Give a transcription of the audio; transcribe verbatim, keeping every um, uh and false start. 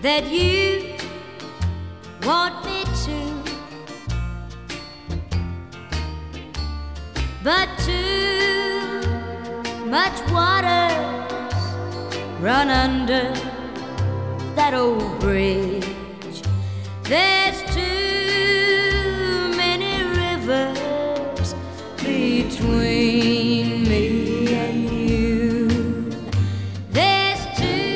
that you want me to, but too much water's run under that old bridge. There's too